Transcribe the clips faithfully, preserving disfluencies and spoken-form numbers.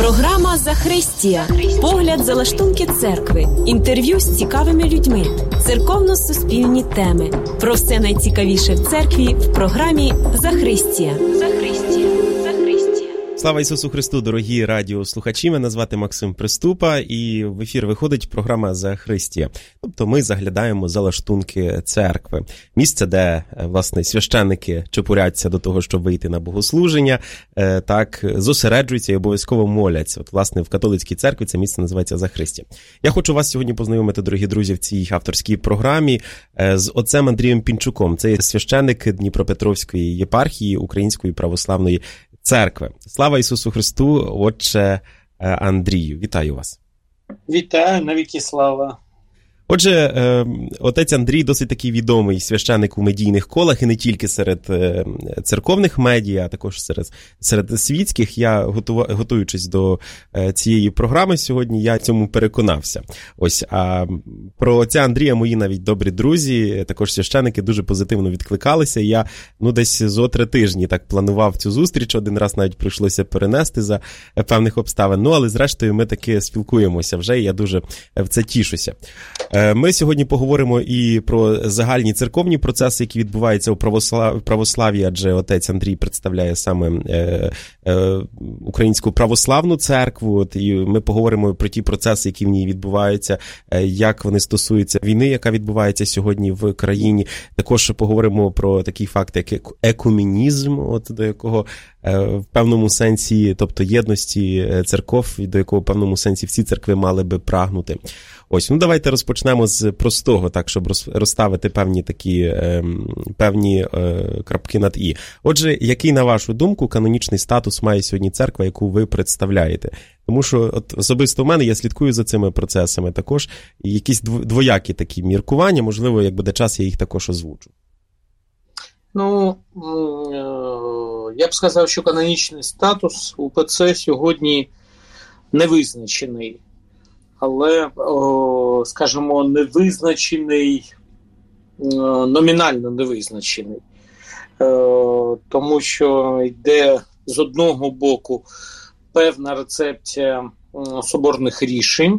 Програма «Захристія». Погляд за лаштунки церкви. Інтерв'ю з цікавими людьми. Церковно-суспільні теми. Про все найцікавіше в церкві в програмі «Захристія». Захристія. Слава Ісусу Христу, дорогі радіослухачі, мене звати Максим Приступа, і в ефір виходить програма «Захристія». Тобто ми заглядаємо за лаштунки церкви. Місце, де, власне, священники чепуряться до того, щоб вийти на богослуження, так, зосереджуються і обов'язково моляться. От, власне, в католицькій церкві це місце називається «Захристія». Я хочу вас сьогодні познайомити, дорогі друзі, в цій авторській програмі з отцем Андрієм Пінчуком. Це є священник Дніпропетровської єпархії Української православної церкви. Слава Ісусу Христу, отче Андрію. Вітаю вас. Вітаю, навіки слава. Отже, отець Андрій досить такий відомий священник у медійних колах, і не тільки серед церковних медіа, а також серед, серед світських. Я, готува, готуючись до цієї програми сьогодні, я цьому переконався. Ось, а про отця Андрія мої навіть добрі друзі, також священники, дуже позитивно відкликалися. Я, ну, десь зо три тижні так планував цю зустріч, один раз навіть прийшлося перенести за певних обставин. Ну, але зрештою ми таки спілкуємося вже, і я дуже в це тішуся. Ми сьогодні поговоримо і про загальні церковні процеси, які відбуваються у православ... православ'ї, адже отець Андрій представляє саме е, е, Українську православну церкву. От, і ми поговоримо про ті процеси, які в ній відбуваються, е, як вони стосуються війни, яка відбувається сьогодні в країні. Також поговоримо про такий факт, як екуменізм, от, до якого е, в певному сенсі, тобто єдності церков, до якого в певному сенсі всі церкви мали би прагнути. Ось, ну давайте розпочнемо з простого, так, щоб розставити певні такі, е, певні е, крапки над «і». Отже, який, на вашу думку, канонічний статус має сьогодні церква, яку ви представляєте? Тому що от, особисто в мене, я слідкую за цими процесами також, і якісь двоякі такі міркування, можливо, як буде час, я їх також озвучу. Ну, я б сказав, що канонічний статус УПЦ сьогодні не визначений. Але, о, скажімо, невизначений, номінально невизначений. Е, тому що йде з одного боку певна рецепція соборних рішень,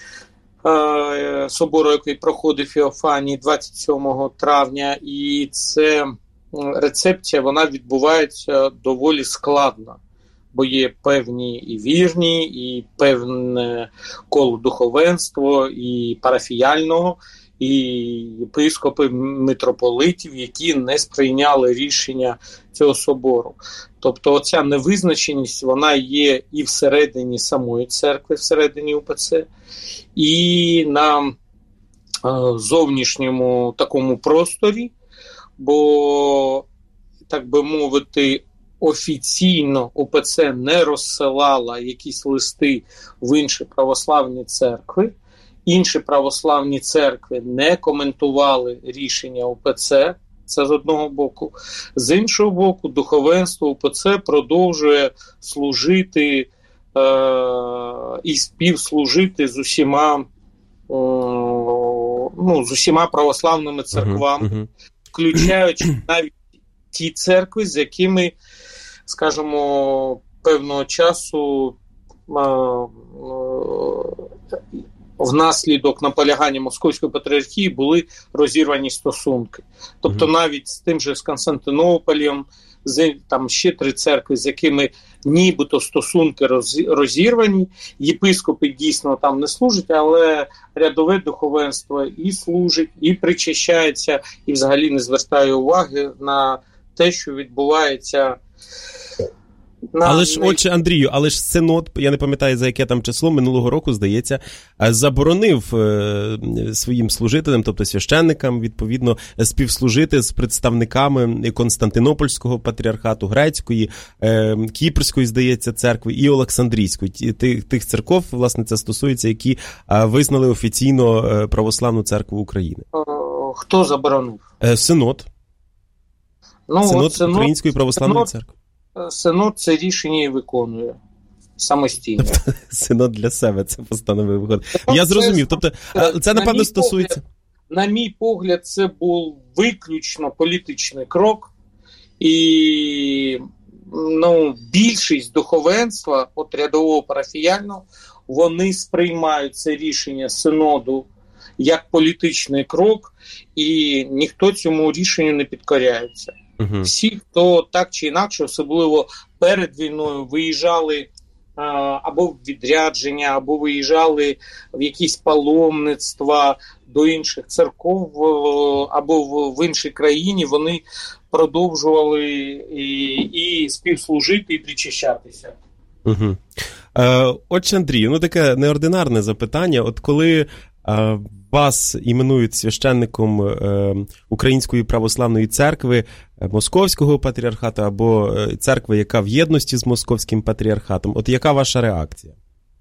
е, собору, який проходив Феофаній двадцять сьомого травня, і ця рецепція, вона відбувається доволі складно. Бо є певні і вірні, і певне коло духовенства, і парафіяльного, і єпископи, митрополитів, які не сприйняли рішення цього собору. Тобто оця невизначеність, вона є і всередині самої церкви, всередині УПЦ, і на е, зовнішньому такому просторі, бо, так би мовити, офіційно УПЦ не розсилала якісь листи в інші православні церкви. Інші православні церкви не коментували рішення УПЦ, це з одного боку. З іншого боку, духовенство УПЦ продовжує служити е- і співслужити з усіма, е- ну, з усіма православними церквами, uh-huh, uh-huh. включаючи навіть ті церкви, з якими, скажімо, певного часу а, а, внаслідок наполягання Московської патріархії були розірвані стосунки. Тобто mm-hmm. навіть з тим же з Константинополем, з, там ще три церкви, з якими нібито стосунки роз, розірвані, єпископи дійсно там не служать, але рядове духовенство і служить, і причащається, і взагалі не звертає уваги на те, що відбувається. На... Але ж, отче Андрію, але ж Синод, я не пам'ятаю, за яке там число, минулого року, здається, заборонив е, своїм служителям, тобто священникам, відповідно, співслужити з представниками Константинопольського патріархату, Грецької, е, Кіпрської, здається, церкви і Олександрійської. Тих, тих церков, власне, це стосується, які е, визнали офіційно е, Православну церкву України. Хто заборонив? Е, Синод. Ну, Синод, от Синод Української Православної Синод, церкви. Синод це рішення і виконує самостійно. Тобто, Синод для себе це постановив. Виходить. Я зрозумів. Тобто, це, напевно, на стосується... Погляд, на мій погляд, це був виключно політичний крок. І ну, більшість духовенства, от рядового парафіяльного, вони сприймають це рішення синоду як політичний крок, і ніхто цьому рішенню не підкоряється. Uh-huh. Всі, хто так чи інакше, особливо перед війною, виїжджали а, або в відрядження, або виїжджали в якісь паломництва до інших церков, або в, в іншій країні, вони продовжували і, і співслужити, і причащатися. Угу. Е, Отче Андрію, ну таке неординарне запитання. От коли е, вас іменують священником е, Української православної церкви, Московського патріархату або церкви, яка в єдності з Московським патріархатом, от яка ваша реакція?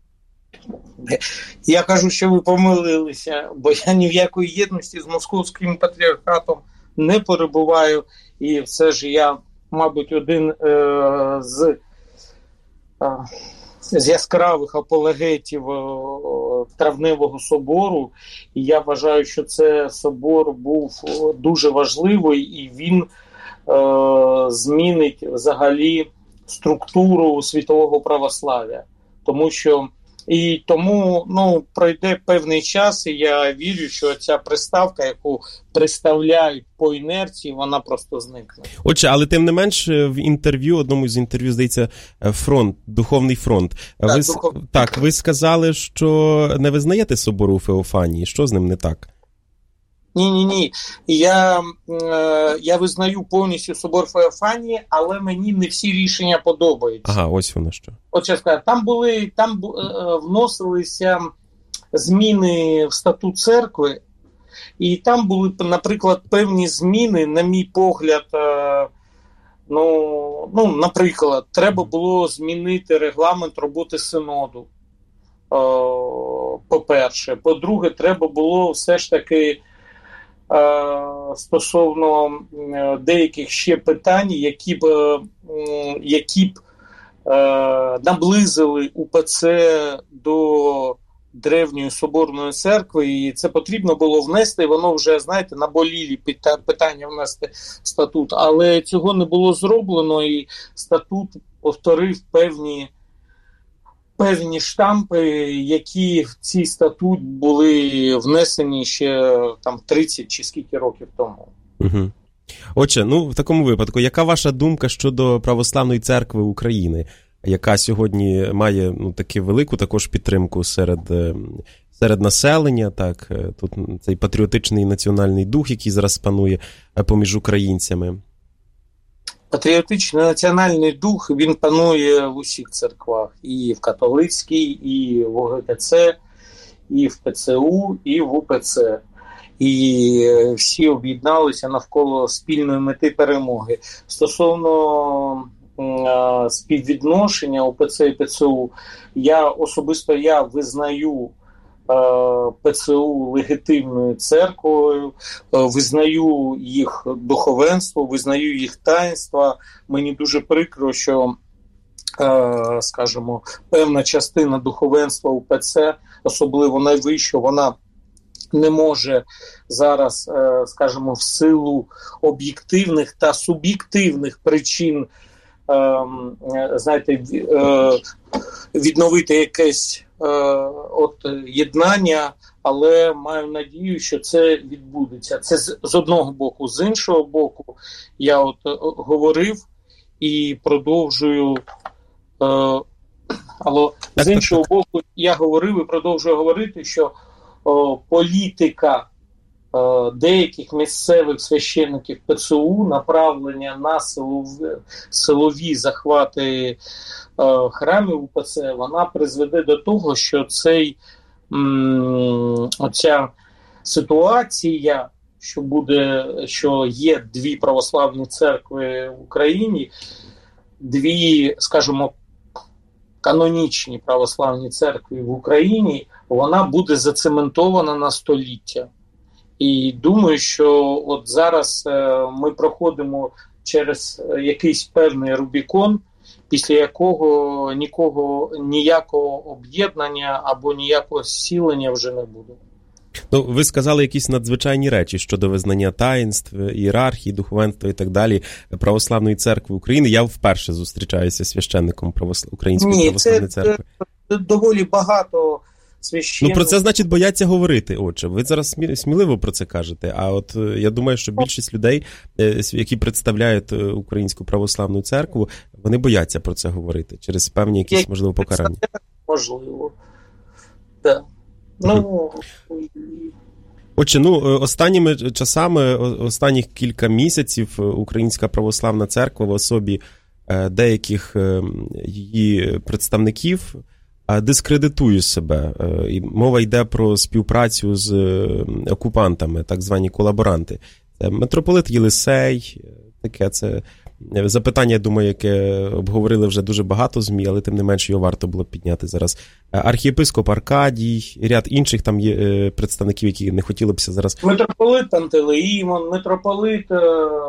Я кажу, що ви помилилися, бо я ні в якої єдності з Московським патріархатом не перебуваю, і все ж я, мабуть, один е, з, е, з яскравих апологетів е, Травневого собору, і я вважаю, що це собор був дуже важливий, і він е, змінить взагалі структуру світового православ'я, тому що І тому, ну, пройде певний час, і я вірю, що ця приставка, яку представляють по інерції, вона просто зникне. Отже, але тим не менш, в інтерв'ю, одному з інтерв'ю, здається, фронт, Духовний фронт. Так, ви, духов... так, ви сказали, що не визнаєте собору у Феофанії. Що з ним не так? Ні-ні-ні. Я, е, я визнаю повністю собор Феофанії, але мені не всі рішення подобаються. Ага, ось воно що. От я скажу, там були, там е, вносилися зміни в статут церкви, і там були, наприклад, певні зміни, на мій погляд, е, ну, ну, наприклад, треба було змінити регламент роботи синоду, е, по-перше. По-друге, треба було все ж таки стосовно деяких ще питань, які б, які б наблизили УПЦ до древньої соборної церкви, і це потрібно було внести, воно вже, знаєте, наболілі питання внести в статут, але цього не було зроблено, і статут повторив певні певні штампи, які в цей статут були внесені ще там тридцять чи скільки років тому. Угу. Отже, ну в такому випадку, яка ваша думка щодо Православної церкви України, яка сьогодні має ну, таку велику також підтримку серед, серед населення, так, тут цей патріотичний національний дух, який зараз панує поміж українцями? Патріотичний національний дух, він панує в усіх церквах. І в католицькій, і в ОГКЦ, і в ПЦУ, і в УПЦ. І всі об'єдналися навколо спільної мети перемоги. Стосовно е, співвідношення УПЦ і ПЦУ, я особисто я визнаю ПЦУ легітимною церквою, визнаю їх духовенство, визнаю їх таїнства. Мені дуже прикро, що, скажімо, певна частина духовенства УПЦ, особливо найвищого, вона не може зараз, скажімо, в силу об'єктивних та суб'єктивних причин, знаєте, відновити якесь от єднання, але маю надію, що це відбудеться. Це з, з одного боку. З іншого боку, я от говорив і продовжую, е, але з іншого боку, я говорив і продовжую говорити, що о, політика е, деяких місцевих священників ПЦУ, направлення на силові, силові захвати храмів УПЦ, вона призведе до того, що цей, м, оця ситуація, що буде, що є дві православні церкви в Україні, дві, скажімо, канонічні православні церкви в Україні, вона буде зацементована на століття. І думаю, що от зараз е, ми проходимо через якийсь певний Рубікон, після якого нікого, ніякого об'єднання або ніякого зцілення вже не буде. Ну, ви сказали якісь надзвичайні речі щодо визнання таїнств, ієрархії, духовенства і так далі Православної церкви України. Я вперше зустрічаюся з священником православ... Української Ні, Православної це, церкви. Це доволі багато священників. Ну, про це, значить, бояться говорити, отже. Ви зараз сміливо про це кажете, а от я думаю, що більшість людей, які представляють Українську Православну церкву, вони бояться про це говорити через певні якісь, можливо, покарання. Можливо. Так. Ну... Отже, ну, останніми часами, останніх кілька місяців Українська Православна Церква в особі деяких її представників дискредитує себе. І мова йде про співпрацю з окупантами, так звані колаборанти. Це митрополит Єлисей, таке це запитання, я думаю, яке обговорили вже дуже багато ЗМІ, але тим не менше його варто було підняти зараз. Архієпископ Аркадій, ряд інших там є представників, які не хотілося б зараз. Митрополит Пантелеїмон, митрополит е-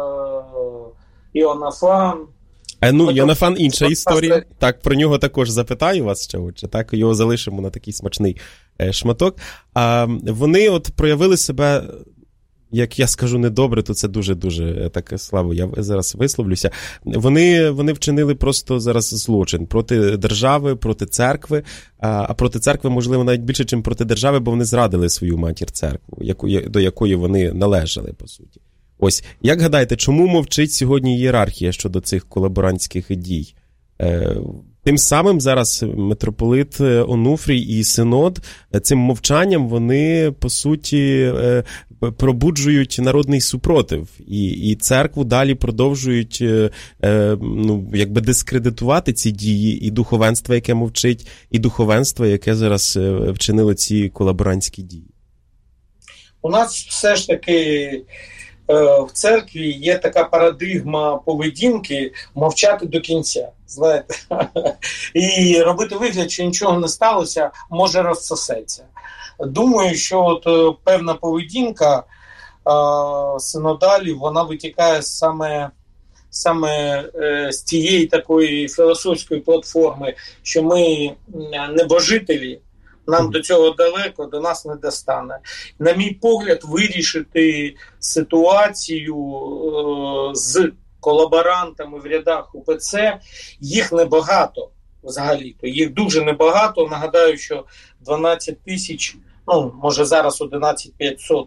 Іоаннафан. А, ну, Йонафан інша історія. Так, про нього також запитаю вас ще, отже, так, його залишимо на такий смачний шматок. А вони от проявили себе, як я скажу, недобре, то це дуже-дуже так слабо, я зараз висловлюся. Вони, вони вчинили просто зараз злочин проти держави, проти церкви, а проти церкви, можливо, навіть більше, ніж проти держави, бо вони зрадили свою матір церкву, яку, до якої вони належали, по суті. Ось, як гадаєте, чому мовчить сьогодні ієрархія щодо цих колаборантських дій? Е, тим самим зараз митрополит Онуфрій і Синод цим мовчанням вони, по суті, е, пробуджують народний супротив. І, і церкву далі продовжують е, ну, якби дискредитувати ці дії, і духовенство, яке мовчить, і духовенство, яке зараз вчинило ці колаборантські дії. У нас все ж таки в церкві є така парадигма поведінки мовчати до кінця, знаєте, і робити вигляд, що нічого не сталося, може розсосеться. Думаю, що от певна поведінка е, синодалів, вона витікає саме, саме е, з цієї такої філософської платформи, що ми небожителі, нам до цього далеко, до нас не достане. На мій погляд, вирішити ситуацію е, з колаборантами в рядах УПЦ, їх небагато взагалі-то. Їх дуже небагато. Нагадаю, що дванадцять тисяч, ну, може зараз одинадцять тисяч п'ятсот,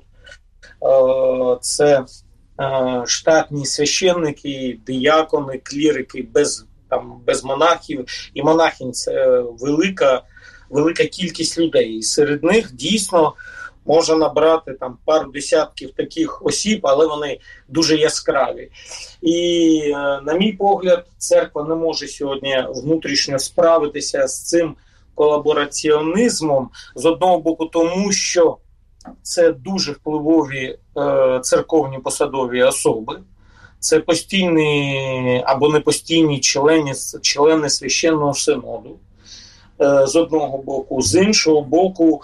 е, це е, штатні священники, диякони, клірики без, там, без монахів. І монахинь – це велика велика кількість людей. І серед них дійсно можна набрати там пару десятків таких осіб, але вони дуже яскраві. І, на мій погляд, церква не може сьогодні внутрішньо справитися з цим колабораціонізмом, з одного боку тому, що це дуже впливові е, церковні посадові особи, це постійні або непостійні члени, члени священного синоду, з одного боку. З іншого боку,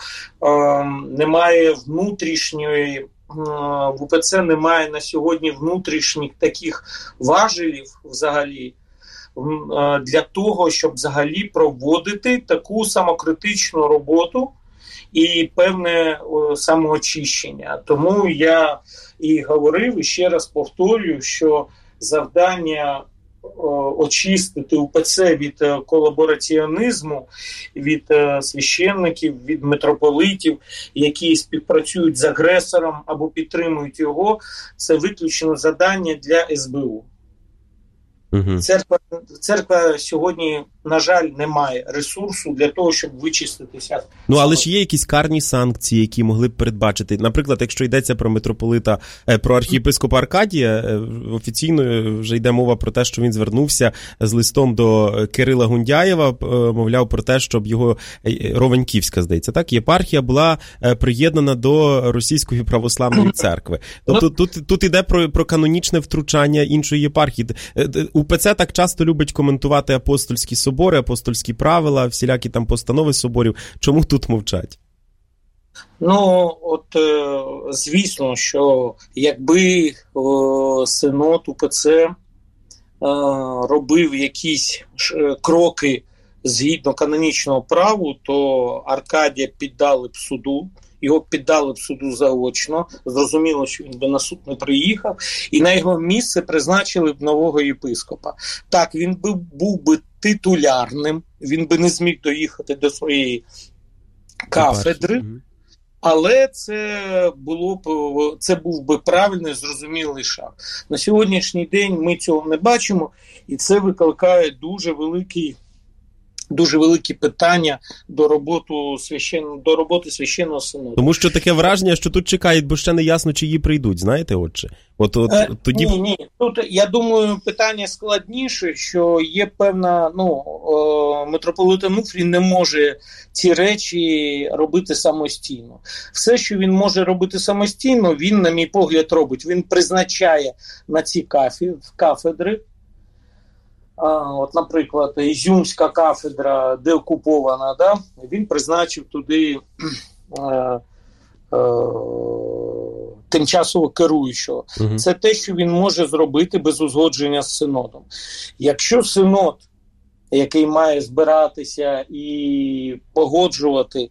немає внутрішньої, в УПЦ немає на сьогодні внутрішніх таких важелів взагалі для того, щоб взагалі проводити таку самокритичну роботу і певне самоочищення. Тому я і говорив, і ще раз повторюю, що завдання очистити УПЦ від колабораціонізму, від священників, від митрополитів, які співпрацюють з агресором або підтримують його, це виключно завдання для ес бе у. Угу. Церква, церква сьогодні, на жаль, не має ресурсу для того, щоб вичиститися. Ну, але ж є якісь карні санкції, які могли б передбачити. Наприклад, якщо йдеться про митрополита, про архієпископа Аркадія, офіційно вже йде мова про те, що він звернувся з листом до Кирила Гундяєва, мовляв про те, щоб його Ровеньківська, здається, так, єпархія була приєднана до Російської православної церкви. Тобто тут, тут іде про, про канонічне втручання іншої єпархії. УПЦ так часто любить коментувати апостольські собори, апостольські правила, всілякі там постанови соборів. Чому тут мовчать? Ну, от, звісно, що якби синод УПЦ робив якісь кроки згідно канонічного праву, то Аркадія піддали б суду, його піддали б суду заочно, зрозуміло, що він би на суд не приїхав, і на його місце призначили б нового єпископа. Так, він би був би титулярним, він би не зміг доїхати до своєї кафедри, але це було б, це був би правильний, зрозумілий шаг. На сьогоднішній день ми цього не бачимо, і це викликає дуже великий дуже великі питання до роботи священного, до роботи священного синоду. Тому що таке враження, що тут чекають, бо ще не ясно, чи її прийдуть, знаєте, отче? От, от, е, тоді... Ні, ні. Тут, я думаю, питання складніше, що є певна, ну, е, митрополит Онуфрій не може ці речі робити самостійно. Все, що він може робити самостійно, він, на мій погляд, робить. Він призначає на ці кафедри. От, наприклад, Ізюмська кафедра деокупована, да? Він призначив туди е, е, тимчасово керуючого. Угу. Це те, що він може зробити без узгодження з синодом. Якщо синод, який має збиратися і погоджувати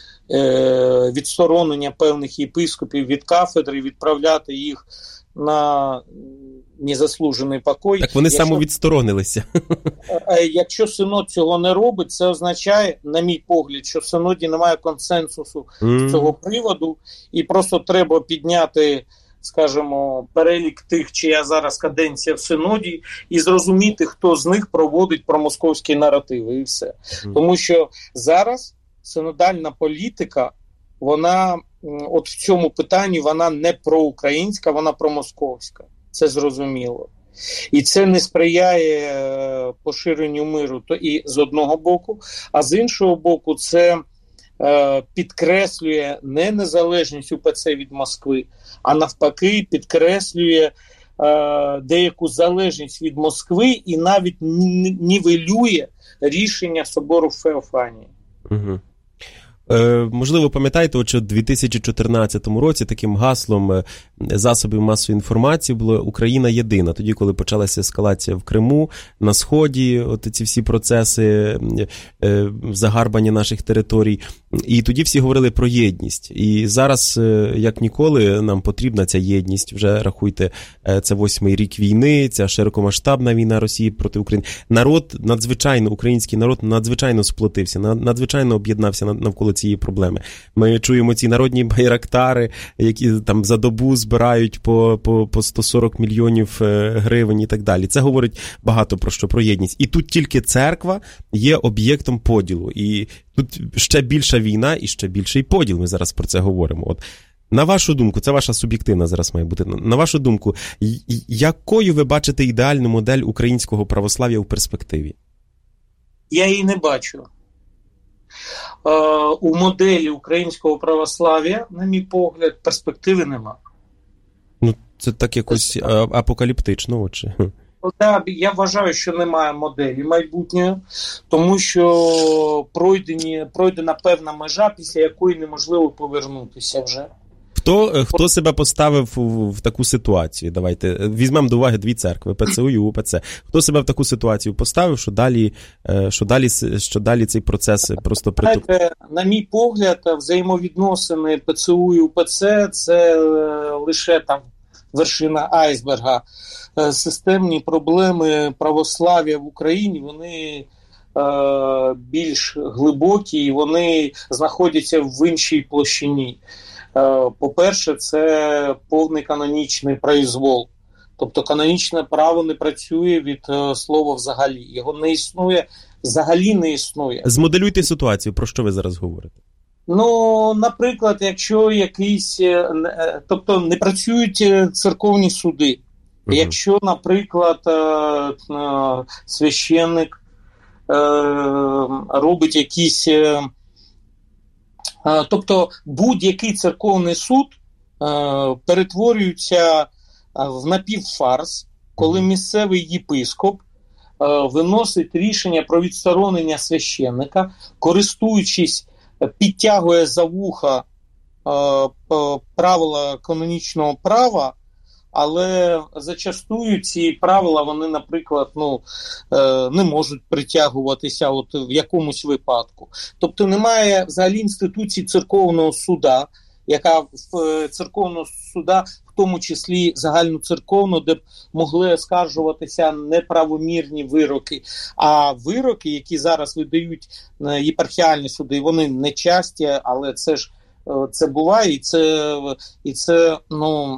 е, відсторонення певних єпископів від кафедри, відправляти їх на незаслужений покой. Так вони якщо, самовідсторонилися. Якщо синод цього не робить, це означає, на мій погляд, що в синоді немає консенсусу mm. з цього приводу, і просто треба підняти, скажімо, перелік тих, чия зараз каденція в синоді, і зрозуміти, хто з них проводить промосковські наративи, і все. Mm. Тому що зараз синодальна політика, вона, от в цьому питанні, вона не проукраїнська, вона промосковська. Це зрозуміло. І це не сприяє поширенню миру то і з одного боку, а з іншого боку це е, підкреслює не незалежність УПЦ від Москви, а навпаки підкреслює е, деяку залежність від Москви і навіть нівелює рішення собору Феофанії. Угу. Е, можливо, пам'ятаєте, що в дві тисячі чотирнадцятому році таким гаслом засобів масової інформації було «Україна єдина». Тоді, коли почалася ескалація в Криму, на Сході, от ці всі процеси е, загарбання наших територій. І тоді всі говорили про єдність. І зараз, як ніколи, нам потрібна ця єдність. Вже, рахуйте, це восьмий рік війни, ця широкомасштабна війна Росії проти України. Народ надзвичайно, український народ надзвичайно сплотився, надзвичайно об'єднався навколо цієї проблеми. Ми чуємо ці народні байрактари, які там за добу збирають по, по, по сто сорок мільйонів гривень і так далі. Це говорить багато про що, про єдність. І тут тільки церква є об'єктом поділу. І тут ще більша війна і ще більший поділ. Ми зараз про це говоримо. От, на вашу думку, це ваша суб'єктивна зараз має бути, на вашу думку, якою ви бачите ідеальну модель українського православ'я у перспективі? Я її не бачу. У моделі українського православ'я, на мій погляд, перспективи нема. Ну, це так якось апокаліптично, отже. Так, я вважаю, що немає моделі майбутньої, тому що пройдені, пройдена певна межа, після якої неможливо повернутися вже. Хто, хто себе поставив в, в таку ситуацію? Давайте візьмемо до уваги дві церкви, ПЦУ і УПЦ. Хто себе в таку ситуацію поставив, що далі, що далі, що далі цей процес просто притуп... На мій погляд, взаємовідносини ПЦУ і УПЦ – це лише там вершина айсберга. Системні проблеми православ'я в Україні, вони е, більш глибокі, і вони знаходяться в іншій площині. Е, по-перше, це повний канонічний произвол. Тобто канонічне право не працює від е, слова взагалі. Його не існує, взагалі не існує. Змоделюйте ситуацію, про що ви зараз говорите? Ну, наприклад, якщо якийсь, тобто не працюють церковні суди. Uh-huh. Якщо, наприклад, священник робить якісь, тобто будь-який церковний суд перетворюється в напівфарс, коли місцевий єпископ виносить рішення про відсторонення священника, користуючись, підтягує за вуха правила канонічного права, але зачастую ці правила, вони, наприклад, ну, не можуть притягуватися от в якомусь випадку. Тобто немає взагалі інституції церковного суда, яка в церковного суда, в тому числі загальноцерковно, де б могли оскаржуватися неправомірні вироки. А вироки, які зараз видають єпархіальні суди, вони не часті, але це ж це буває, і це, і це ну,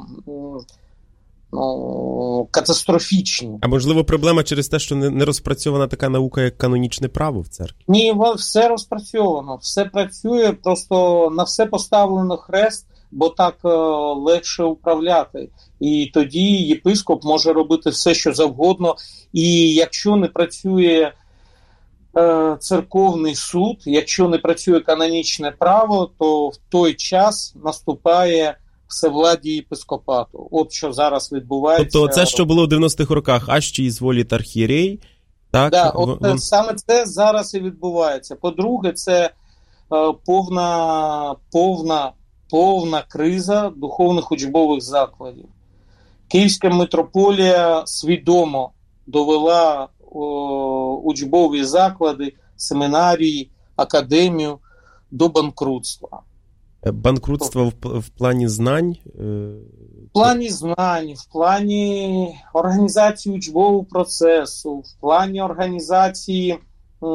ну, катастрофічно. А можливо проблема через те, що не, не розпрацьована така наука, як канонічне право в церкві? Ні, все розпрацьовано, все працює, просто на все поставлено хрест, бо так е, легше управляти. І тоді єпископ може робити все, що завгодно, і якщо не працює е, церковний суд, якщо не працює канонічне право, то в той час наступає всевладдя єпископату. От що зараз відбувається. Тобто це, що було в дев'яностих роках, аж чи ізволіт архієрей, так? Да, от в... саме це зараз і відбувається. По-друге, це е, повна, повна, повна криза духовних учбових закладів. Київська митрополія свідомо довела о, учбові заклади, семінарії, академію до банкрутства. Банкрутство в, в плані знань? В плані знань, в плані організації учбового процесу, в плані організації, е,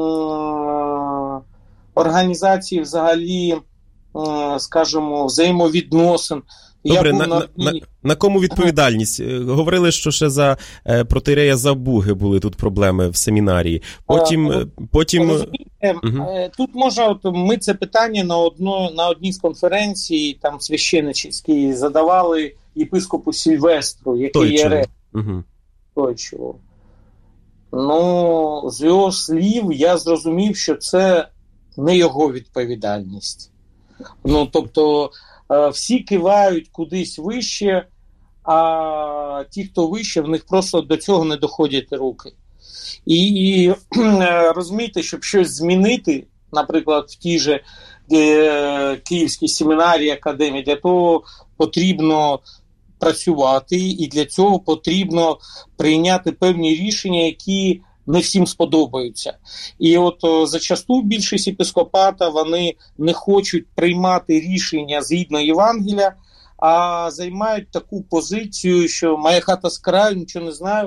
організації взагалі, е, скажімо, взаємовідносин. Добре, на, на, на, на кому відповідальність? Говорили, що ще за е, протиєрея Забуги були тут проблеми в семінарії. Потім... Е, потім... Угу. Тут може, от ми це питання на, одно, на одній з конференцій, там священничівській, задавали єпископу Сільвестру, який є ректор. Угу. Той чого. Ну, з його слів я зрозумів, що це не його відповідальність. Ну, тобто, всі кивають кудись вище, а ті, хто вище, в них просто до цього не доходять руки. І, і розумієте, щоб щось змінити, наприклад, в тій же е, Київській семінарії, академії, для того потрібно працювати, і для цього потрібно прийняти певні рішення, які не всім сподобаються. І от о, зачасту більшість єпископата, вони не хочуть приймати рішення згідно Євангелія, а займають таку позицію, що моя хата з краю, нічого не знаю,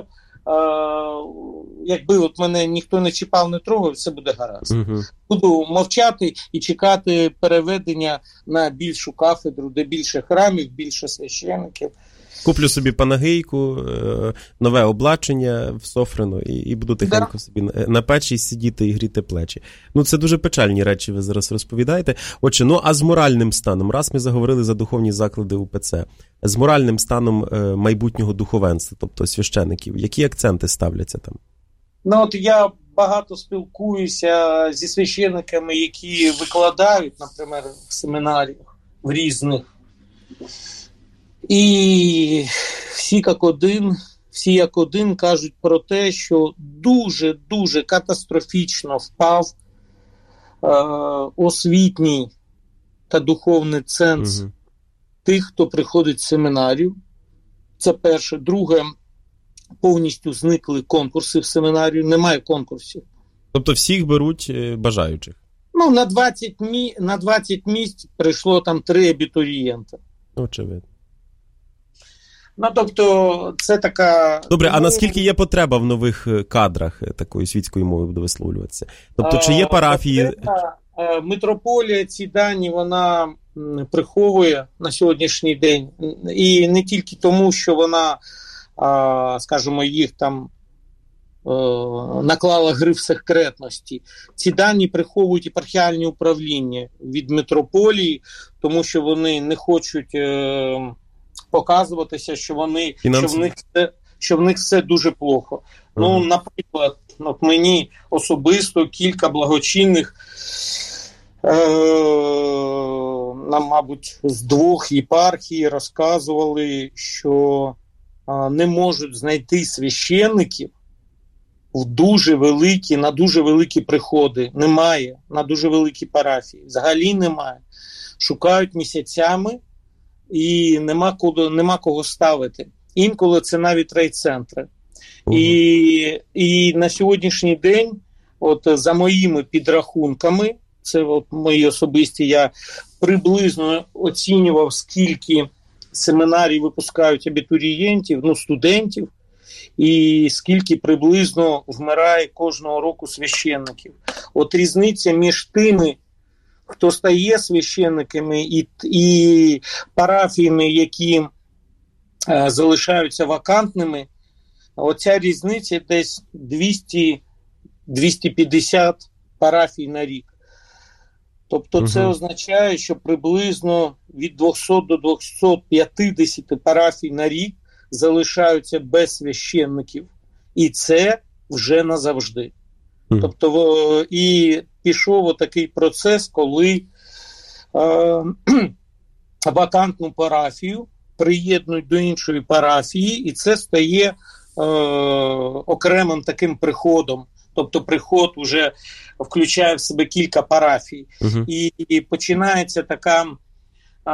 якби от мене ніхто не чіпав, не трогав, все буде гаразд. Uh-huh. Буду мовчати і чекати переведення на більшу кафедру, де більше храмів, більше священиків. Куплю собі панагийку, нове облачення в Софрину і, і буду тихенько да. собі на печі сидіти і гріти плечі. Ну, це дуже печальні речі ви зараз розповідаєте. Отже, ну, а з моральним станом? Раз ми заговорили за духовні заклади УПЦ. З моральним станом майбутнього духовенства, тобто священиків, які акценти ставляться там? Ну, от я багато спілкуюся зі священиками, які викладають, наприклад, в семінаріях, в різних. І всі як один, всі як один кажуть про те, що дуже-дуже катастрофічно впав е, освітній та духовний ценз угу. тих, хто приходить в семінарію. Це перше. Друге, повністю зникли конкурси в семінарію, немає конкурсів. Тобто всіх беруть бажаючих? Ну, на двадцять, мі... на двадцять місць прийшло там три абітурієнта. Очевидно. Ну, тобто, це така... Добре, а наскільки є потреба в нових кадрах такої світської мови, буде висловлюватися? Тобто, чи є парафії... Митрополія ці дані, вона приховує на сьогоднішній день. І не тільки тому, що вона, скажімо, їх там наклала гриф секретності. Ці дані приховують єпархіальні управління від митрополії, тому що вони не хочуть... показуватися, що вони, що в них все, що в них все дуже плохо. Uh-huh. Ну, наприклад, от мені особисто кілька благочинних, е- нам, мабуть, з двох єпархій розказували, що е- не можуть знайти священників в дуже великі, на дуже великі приходи. Немає, на дуже великі парафії. Взагалі немає. Шукають місяцями, і нема кого, нема кого ставити. інколи це навіть райцентри. Угу. І, і на сьогоднішній день, от за моїми підрахунками, це от мої особисті, я приблизно оцінював, скільки семінарій випускають абітурієнтів, ну, студентів, і скільки приблизно вмирає кожного року священників. От різниця між тими, хто стає священниками, і, і парафіями, які е, залишаються вакантними, оця різниця десь двісті - двісті п'ятдесят парафій на рік. Тобто це угу. означає, що приблизно від двохсот до двохсот п'ятдесят парафій на рік залишаються без священників. І це вже назавжди. Угу. Тобто і пішов отакий процес, коли е, вакантну парафію приєднують до іншої парафії, і це стає е, окремим таким приходом. Тобто приход вже включає в себе кілька парафій. Uh-huh. І, і починається така а,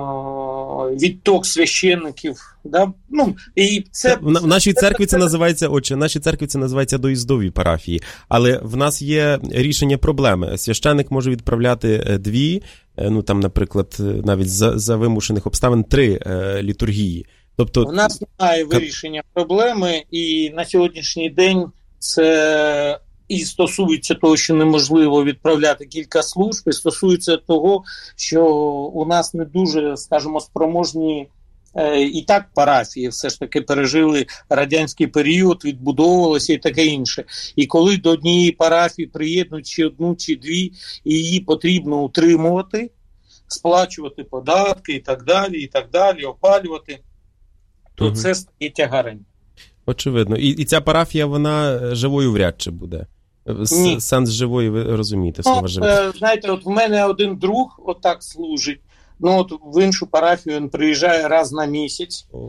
відток священників. Да? Ну, і це... В нашій церкві це називається, отче, в нашій церкві це називається доїздові парафії. Але в нас є рішення проблеми. Священник може відправляти дві, ну там, наприклад, навіть за, за вимушених обставин три е, літургії. Тобто... У нас немає вирішення проблеми, і на сьогоднішній день це і стосується того, що неможливо відправляти кілька служб, і стосується того, що у нас не дуже, скажімо, спроможні е, і так парафії все ж таки пережили радянський період, відбудовувалися і таке інше. І коли до однієї парафії приєднують чи одну, чи дві, і її потрібно утримувати, сплачувати податки і так далі, і так далі, опалювати, то угу. це стає тягарем. Очевидно. І, і ця парафія, вона живою вряд чи буде. С, сенс живої, ви розумієте, слова живої. Ну, знаєте, от в мене один друг отак служить. Ну, от в іншу парафію він приїжджає раз на місяць. О.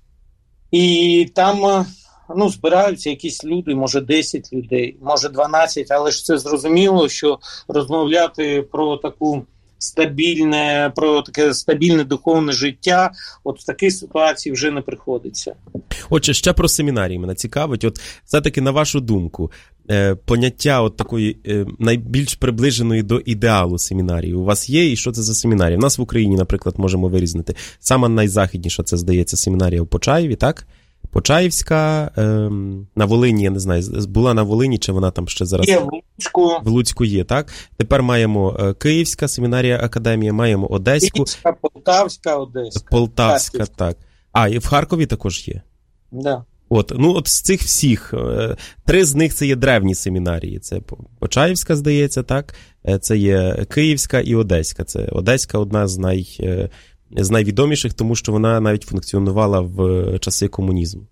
І там, ну, збираються якісь люди, може десять людей, може дванадцять, але ж це зрозуміло, що розмовляти про таку стабільне, про таке стабільне духовне життя, от в такій ситуації вже не приходиться. Отже, ще про семінарії мене цікавить. От все-таки, на вашу думку, е, поняття от такої е, найбільш приближеної до ідеалу семінарії у вас є, і що це за семінарія? У нас в Україні, наприклад, можемо вирізнити. Сама найзахідніша, це, здається, семінарія в Почаєві, так? Почаївська, е, на Волині, я не знаю, була на Волині, чи вона там ще зараз? Є в Луцьку. В Луцьку є, так? Тепер маємо Київська семінарія академія, маємо Одеську. Київська, Полтавська, Одеська. Полтавська, Харківська. Так. А, і в Харкові також є? Да. От, ну, от з цих всіх, три з них це є древні семінарії. Це Почаївська, здається, так? Це є Київська і Одеська. Це Одеська одна з най... з найвідоміших, тому що вона навіть функціонувала в часи комунізму.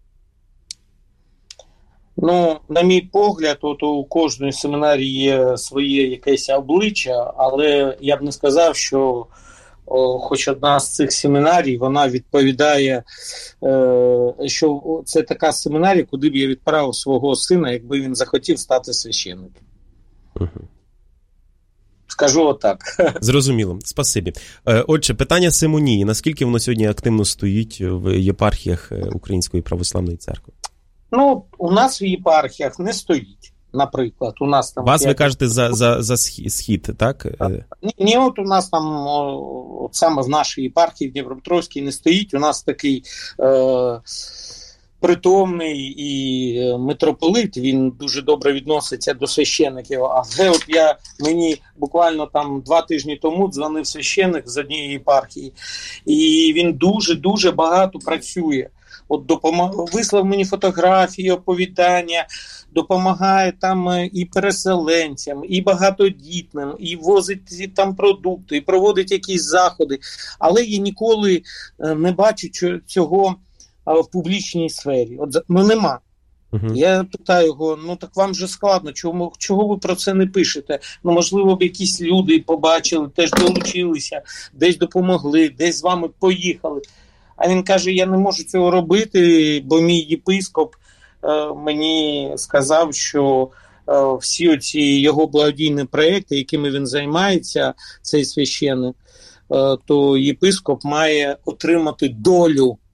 Ну, на мій погляд, от у кожної семінарії є своє якесь обличчя, але я б не сказав, що о, хоч одна з цих семінарій, вона відповідає, е, що це така семінарія, куди б я відправив свого сина, якби він захотів стати священником. Угу. Скажу отак. Зрозуміло. Спасибі. Отже, питання симонії. Наскільки воно сьогодні активно стоїть в єпархіях Української православної церкви? Ну, у нас в єпархіях не стоїть, наприклад. У нас там Вас, ви кажете, за, за, за схід, так? Ні, ні, от у нас там, от саме в нашій єпархії, в Дніпропетровській, не стоїть. У нас такий... Е- притомний і митрополит, він дуже добре відноситься до священників. Але от я, мені буквально там два тижні тому дзвонив священник з однієї єпархії, і він дуже-дуже багато працює. От допомаг... вислав мені фотографії, оповідання, допомагає там і переселенцям, і багатодітним, і возить там продукти, і проводить якісь заходи. Але я ніколи не бачу цього в публічній сфері. От, ну, нема. Uh-huh. Я питаю його, ну так вам же складно, чого, чого ви про це не пишете? Ну, можливо, б якісь люди побачили, теж долучилися, десь допомогли, десь з вами поїхали. А він каже, я не можу цього робити, бо мій єпископ е, мені сказав, що е, всі оці його благодійні проекти, якими він займається, цей священник, е, то єпископ має отримати долю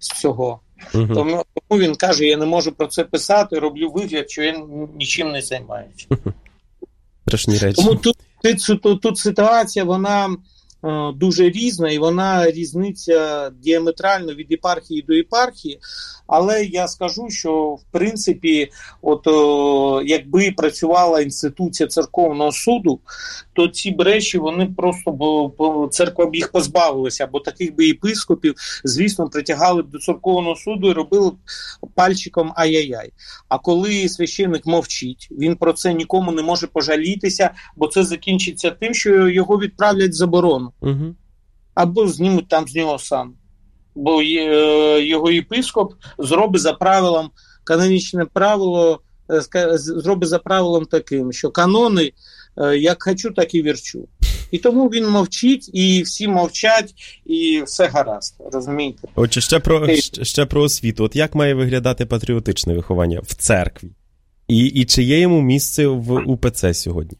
з цього. Угу. Тому, тому він каже, я не можу про це писати, роблю вигляд, що я нічим не займаюся. Страшні речі. Тому тут, тут, тут ситуація, вона е, дуже різна, і вона різниця діаметрально від єпархії до єпархії. Але я скажу, що в принципі, от о, якби працювала інституція церковного суду, то ці бреші, вони просто, бо, бо церква б їх позбавилася, бо таких би єпископів, звісно, притягали б до церковного суду і робили б пальчиком ай-яй-яй. А коли священник мовчить, він про це нікому не може пожалітися, бо це закінчиться тим, що його відправлять в заборону. Угу. Або знімуть там з нього сан. Бо його єпископ зробить за правилом, канонічне правило, зробить за правилом таким, що канони як хочу, так і вірчу. І тому він мовчить, і всі мовчать, і все гаразд, розумієте? Отже, ще про, ще про освіту. От як має виглядати патріотичне виховання в церкві? І, і чи є йому місце в УПЦ сьогодні?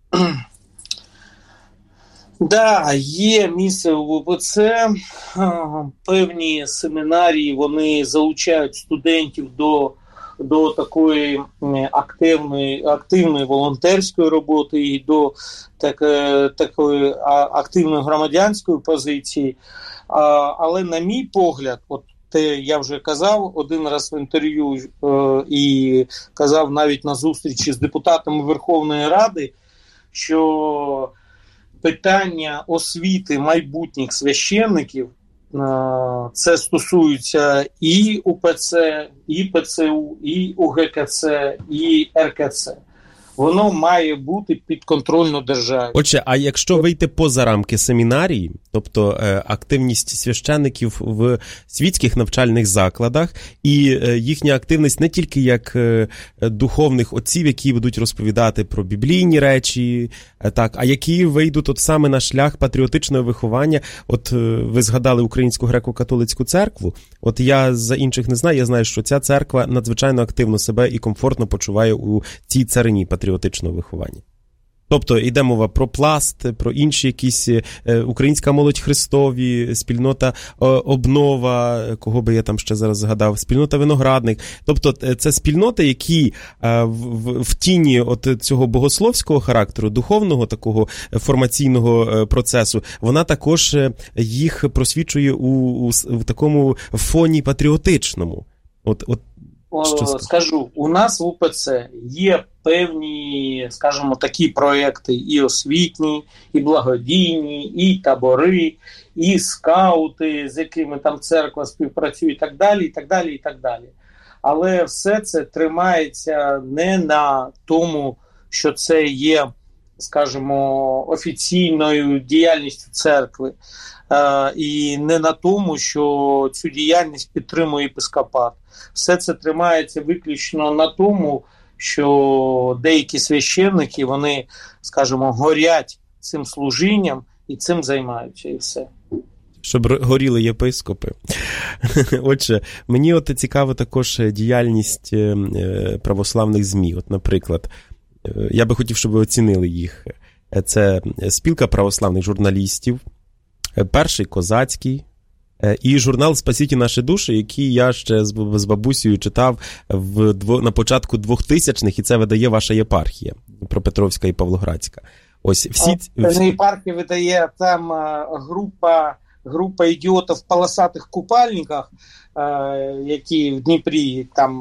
Так, да, є місце в УПЦ, певні семінарії, вони залучають студентів до, до такої активної, активної волонтерської роботи і до так, такої активної громадянської позиції. Але, на мій погляд, от те я вже казав один раз в інтерв'ю і казав навіть на зустрічі з депутатами Верховної Ради, що питання освіти майбутніх священників, це стосується і УПЦ, і ПЦУ, і УГКЦ, і РКЦ. Воно має бути підконтрольно державі. Отже, а якщо вийти поза рамки семінарії, тобто е, активність священиків в світських навчальних закладах і е, їхня активність не тільки як е, духовних отців, які будуть розповідати про біблійні речі, е, так, а які вийдуть от саме на шлях патріотичного виховання. От е, ви згадали Українську греко-католицьку церкву. От я за інших не знаю, я знаю, що ця церква надзвичайно активно себе і комфортно почуває у цій царині патріотичного виховання. Тобто йде мова про Пласт, про інші якісь е, Українська молодь Христові, спільнота е, Обнова, кого би я там ще зараз згадав, спільнота Виноградник. Тобто це спільноти, які е, в, в тіні от цього богословського характеру, духовного такого формаційного процесу, вона також їх просвічує у, у, у такому фоні патріотичному. От, от Скажу, у нас в УПЦ є певні, скажімо, такі проекти і освітні, і благодійні, і табори, і скаути, з якими там церква співпрацює, і так далі, і так далі, і так далі. Але все це тримається не на тому, що це є, скажімо, офіційною діяльністю церкви, і не на тому, що цю діяльність підтримує єпископат. Все це тримається виключно на тому, що деякі священники, вони, скажімо, горять цим служінням і цим займаються, і все. Щоб горіли єпископи. Отже, мені от цікава також діяльність православних ЗМІ. От, наприклад, я би хотів, щоб ви оцінили їх. Це спілка православних журналістів, Перший козацький і журнал «Спасіть наші душі», який я ще з бабусею читав в, на початку двохтисячних, і це видає ваша єпархія, Дніпропетровська і Павлоградська. Ось всі... Це єпархія видає там група, група ідіотів в полосатих купальниках, які в Дніпрі там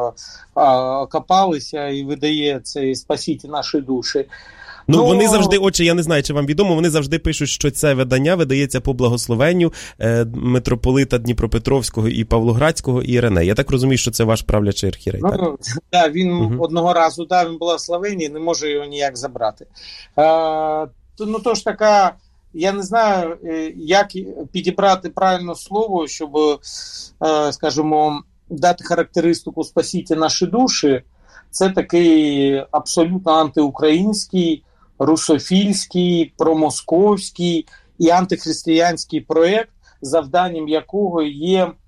копалися, і видає цей «Спасіть наші душі». Ну, ну, вони завжди, отче, я не знаю, чи вам відомо, вони завжди пишуть, що це видання видається по благословенню е, митрополита Дніпропетровського і Павлоградського Іринея. Я так розумію, що це ваш правлячий архієрей, ну, так? Так, да, він угу. одного разу дав, він благословення, не може його ніяк забрати. Е, ну, то ж така, я не знаю, як підібрати правильне слово, щоб, е, скажімо, дати характеристику «Спасіть наші душі». Це такий абсолютно антиукраїнський, русофільський, промосковський і антихристиянський проєкт, завданням якого є е,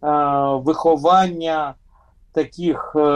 виховання таких е,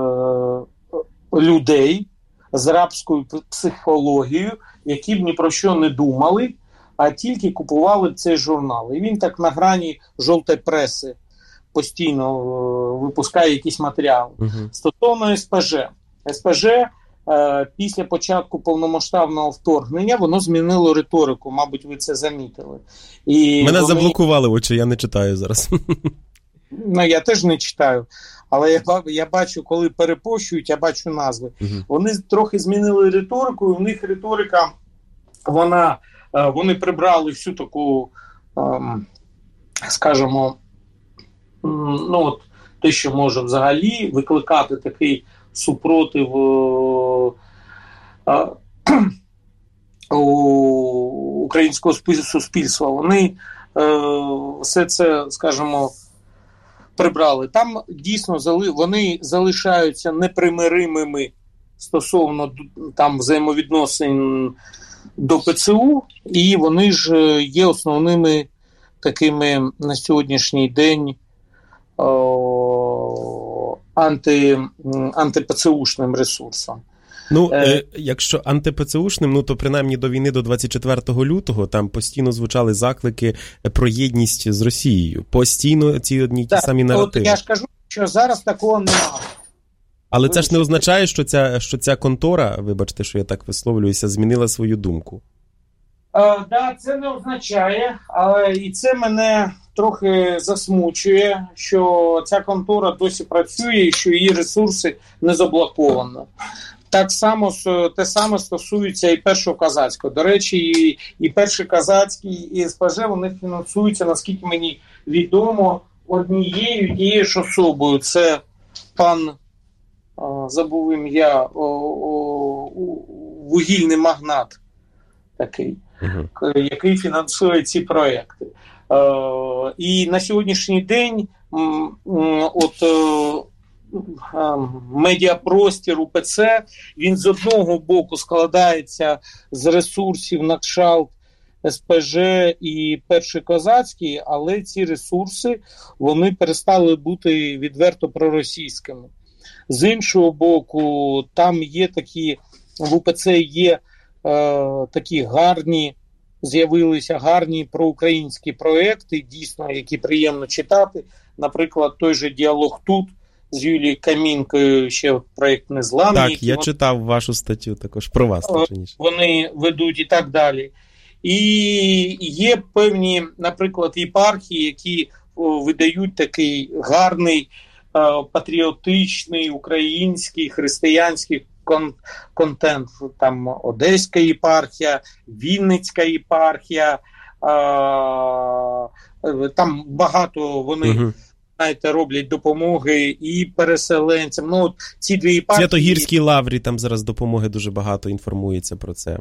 людей з рабською психологією, які б ні про що не думали, а тільки купували цей журнал. І він так на грані жовтої преси постійно випускає якісь матеріали. Uh-huh. Стосовно ес пе же. ес пе же е, після початку повномасштабного вторгнення воно змінило риторику, мабуть, ви це замітили. І Мене вони... заблокували очі, я не читаю зараз. Ну, я теж не читаю, але я, я бачу, коли перепощують, я бачу назви. Uh-huh. Вони трохи змінили риторику, і в них риторика, вона, вони прибрали всю таку, скажімо, ну, от, те, що може взагалі викликати такий супротив а, у українського суспільства. Вони а, все це, скажімо, прибрали. Там дійсно зали, вони залишаються непримиримими стосовно там взаємовідносин до пе це у, і вони ж є основними такими на сьогоднішній день о, анти, анти-ПЦУшним ресурсом. Ну, е, якщо анти-ПЦУшним, ну, то принаймні до війни, до двадцять четвертого лютого, там постійно звучали заклики про єдність з Росією. Постійно ці одні ті самі наративи. От я ж кажу, що зараз такого немає. Але це ж не означає, що ця, що ця контора, вибачте, що я так висловлююся, змінила свою думку. Так, да, це не означає, але і це мене трохи засмучує, що ця контора досі працює і що її ресурси не заблоковані. Так само, те саме стосується і Першого Козацького. До речі, і, і Перший Козацький, і ес пе же, вони фінансуються, наскільки мені відомо, однією тією ж особою. Це пан, о, забув ім'я, о, о, вугільний магнат такий, uh-huh. який фінансує ці проекти. Е, і на сьогоднішній день м, м, от е, медіапростір УПЦ, він з одного боку складається з ресурсів на кшталт ес пе же і Перший Козацький, але ці ресурси, вони перестали бути відверто проросійськими. З іншого боку, там є такі, в УПЦ є е, такі гарні, з'явилися гарні проукраїнські проекти, дійсно, які приємно читати. Наприклад, той же «Діалог тут», з Юлією Камінкою, ще проєкт «Незламний». Так, я вони, читав вашу статтю також про вас. Точніше. Вони ведуть і так далі. І є певні, наприклад, єпархії, які видають такий гарний, патріотичний, український, християнський кон- контент. Там Одеська єпархія, Вінницька єпархія, там багато вони... Угу. Знаєте, роблять допомоги і переселенцям. Ну, от ці дві єпархії... Свято-Гірській лаврі, там зараз допомоги дуже багато інформується про це.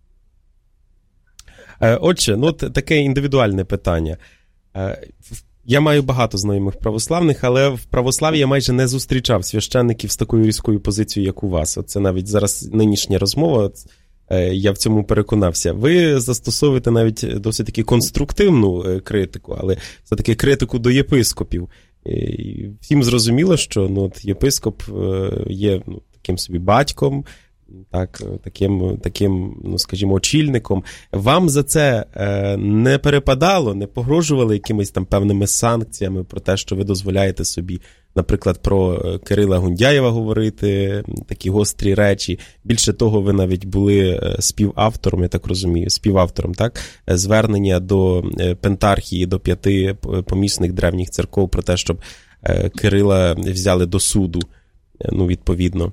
Отже, ну, таке індивідуальне питання. Я маю багато знайомих православних, але в православ'ї я майже не зустрічав священників з такою різкою позицією, як у вас. Оце навіть зараз нинішня розмова, я в цьому переконався. Ви застосовуєте навіть досить таки конструктивну критику, але все-таки критику до єпископів. І всім зрозуміло, що ну, от єпископ є ну, таким собі батьком, так, таким, таким, ну, скажімо, очільником. Вам за це не перепадало, не погрожували якимись там певними санкціями про те, що ви дозволяєте собі, наприклад, про Кирила Гундяєва говорити, такі гострі речі. Більше того, ви навіть були співавтором, я так розумію, співавтором, так, звернення до Пентархії, до п'яти помісних древніх церков про те, щоб Кирила взяли до суду, ну, відповідно.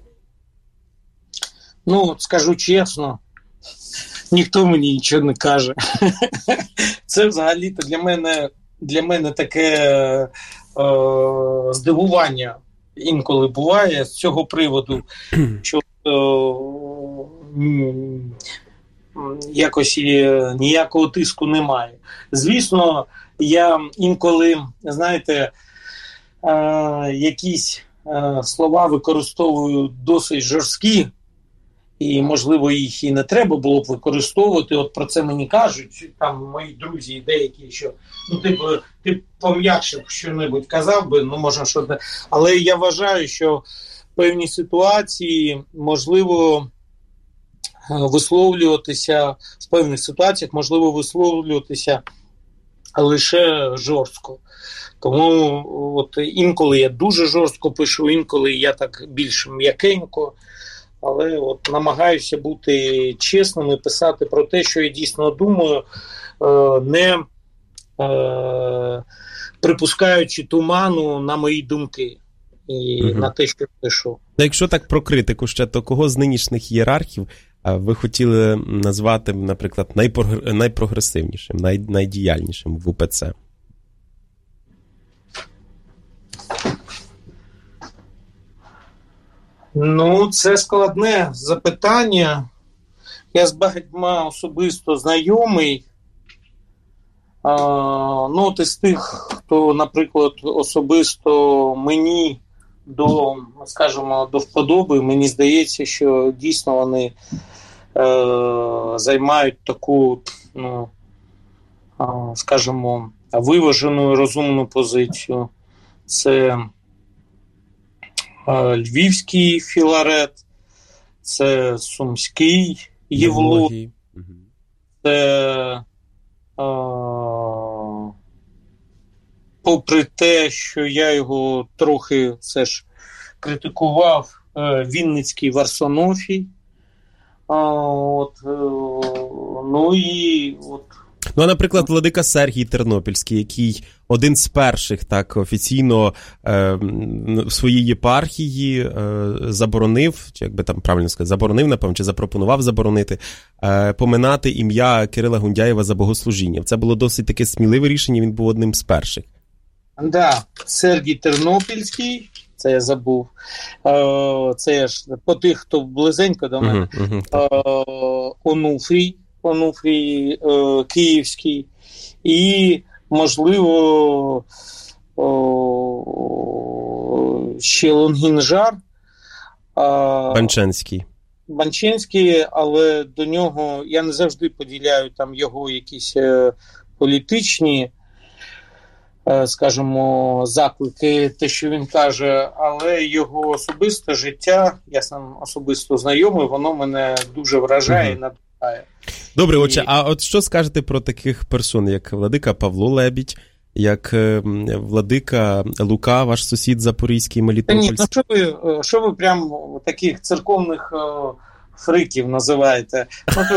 Ну, скажу чесно, ніхто мені нічого не каже. Це взагалі-то для мене, для мене таке е, здивування інколи буває з цього приводу, що е, якось ніякого тиску немає. Звісно, я інколи, знаєте, е, якісь е, слова використовую досить жорсткі, і, можливо, їх і не треба було б використовувати. От про це мені кажуть, там мої друзі деякі, що ну, ти б ти пом'якше б що-небудь казав би, ну, може, що не. Але я вважаю, що в певній ситуації можливо висловлюватися, в певних ситуаціях можливо висловлюватися лише жорстко. Тому от інколи я дуже жорстко пишу, інколи я так більш м'якенько, але от намагаюся бути чесним і писати про те, що я дійсно думаю, не припускаючи туману на мої думки і угу. на те, що пишу. Якщо так про критику ще, то кого з нинішніх ієрархів ви хотіли назвати, наприклад, найпрогресивнішим, най... найдіяльнішим в УПЦ? Ну, це складне запитання. Я з багатьма особисто знайомий. А, ну, от із тих, хто, наприклад, особисто мені до, скажімо, до вподоби, мені здається, що дійсно вони е, займають таку, ну, е, скажімо, виважену і розумну позицію. Це е, Львівський Філарет, це Сумський Євлот, це е, попри те, що я його трохи все ж критикував, е, Вінницький Варсонофій. А, от, е, ну і от. Ну, а, наприклад, владика Сергій Тернопільський, який один з перших так офіційно е, в своїй єпархії е, заборонив, чи як би там правильно сказати, заборонив, напевно, чи запропонував заборонити, е, поминати ім'я Кирила Гундяєва за богослужіння. Це було досить таке сміливе рішення, він був одним з перших. Так, да, Сергій Тернопільський, це я забув, е, це я ж по тих, хто близенько до мене, uh-huh, uh-huh, е, Онуфрій, Онуфрій е, Київський і, можливо, о, ще Лонгінжар. Е, Банченський. Банченський, але до нього я не завжди поділяю там його якісь е, політичні, е, скажімо, заклики, те, що він каже, але його особисте життя, я сам особисто знайомий, воно мене дуже вражає і надихає. Добре, отже, а от що скажете про таких персон, як владика Павло Лебідь, як е, владика Лука, ваш сусід запорізький, Мелітопольський? Ні, ну що ви, що ви прям таких церковних е, фриків називаєте? Ну, то...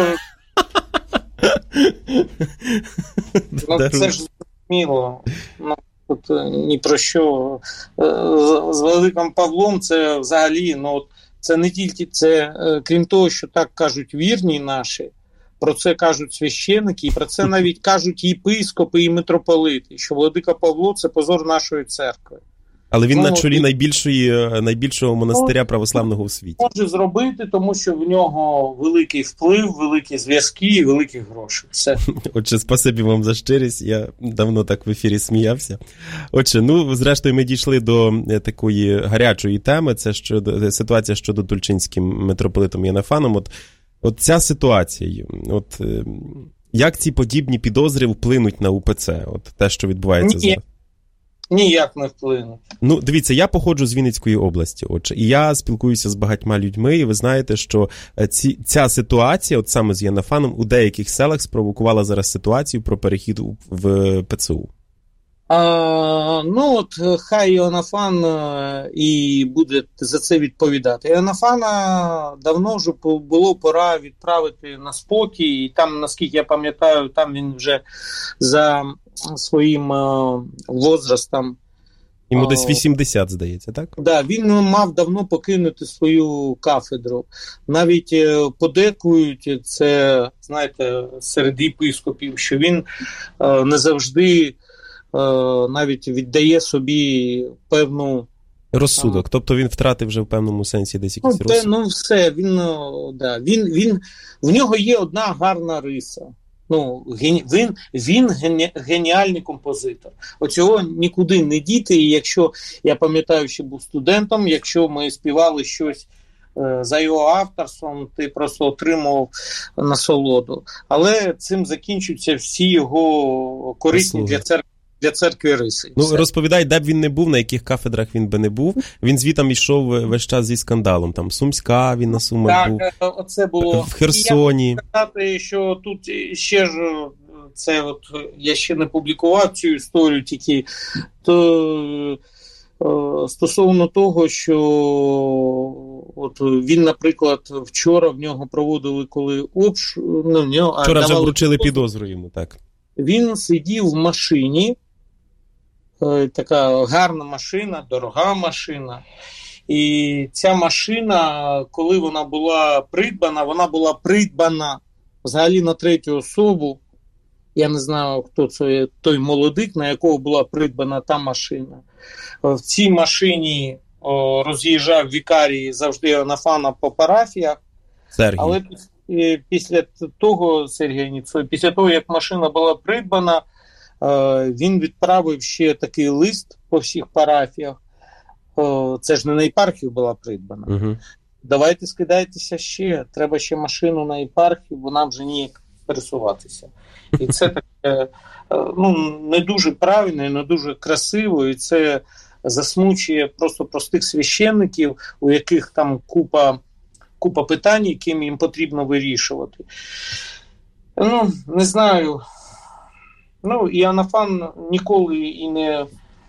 ну це ж зрозуміло. Ну, тут ні про що. З владиком Павлом це взагалі, ну, от, це не тільки це, крім того, що так кажуть вірні наші, про це кажуть священики, і про це навіть кажуть єпископи і митрополити, що владика Павло – це позор нашої церкви. Але він ну, на чолі найбільшої, найбільшого монастиря православного у світі. Може зробити, тому що в нього великий вплив, великі зв'язки і великі гроші. Все. Отже, спасибі вам за щирість, я давно так в ефірі сміявся. Отже, ну, зрештою, ми дійшли до такої гарячої теми, це щодо, ситуація щодо Тульчинським митрополитом Єнафаном. От, от ця ситуація, от, як ці подібні підозри вплинуть на УПЦ? От те, що відбувається Ні. зараз. Ніяк не вплинуть. Ну, дивіться, я походжу з Вінницької області, отже, і я спілкуюся з багатьма людьми, і ви знаєте, що ці, ця ситуація, от саме з Єнафаном, у деяких селах спровокувала зараз ситуацію про перехід в ПЦУ. А, ну, от, хай Єнафан і буде за це відповідати. Єнафана давно вже було пора відправити на спокій, і там, наскільки я пам'ятаю, там він вже за своїм е, возрастом. Йому о, десь вісімдесят, здається, так? Так, да, він мав давно покинути свою кафедру. Навіть е, подекують це, знаєте, серед єпископів, що він е, не завжди е, навіть віддає собі певну... Розсудок, а, тобто він втратив вже в певному сенсі десь якийсь ну, розсудок. Ну, все, він, да, він, він, в нього є одна гарна риса. Ну, він, він гені, геніальний композитор. Оцього нікуди не діти, і якщо, я пам'ятаю, що був студентом, якщо ми співали щось е, за його авторством, ти просто отримував насолоду. Але цим закінчуються всі його корисні для церкви. Для церкви риси. Ну, розповідай, де б він не був, на яких кафедрах він би не був. Він звітом йшов весь час зі скандалом. Там Сумська, він на Сумах так, був. Так, оце було. В Херсоні. І я можу сказати, що тут ще ж це от я ще не публікував цю історію, тільки то стосовно того, що от він, наприклад, вчора в нього проводили, коли обш... ну, в нього, вчора вже вручили підозру йому, так. Він сидів в машині, така гарна машина, дорога машина, і ця машина, коли вона була придбана, вона була придбана взагалі на третю особу. Я не знаю, хто це той молодик, на якого була придбана та машина. В цій машині о, роз'їжджав вікарій завжди Анафана по парафіях. Сергій. Але після того, Сергій Ніцой, після того, як машина була придбана, він відправив ще такий лист по всіх парафіях. Це ж не на єпархію була придбана. Угу. Давайте скидайтеся ще, треба ще машину на єпархію, бо нам вже ніяк пересуватися. І це таке, ну, не дуже правильно, і не дуже красиво, і це засмучує просто простих священників, у яких там купа, купа питань, яким їм потрібно вирішувати. Ну, не знаю. Ну, і Анафан ніколи і не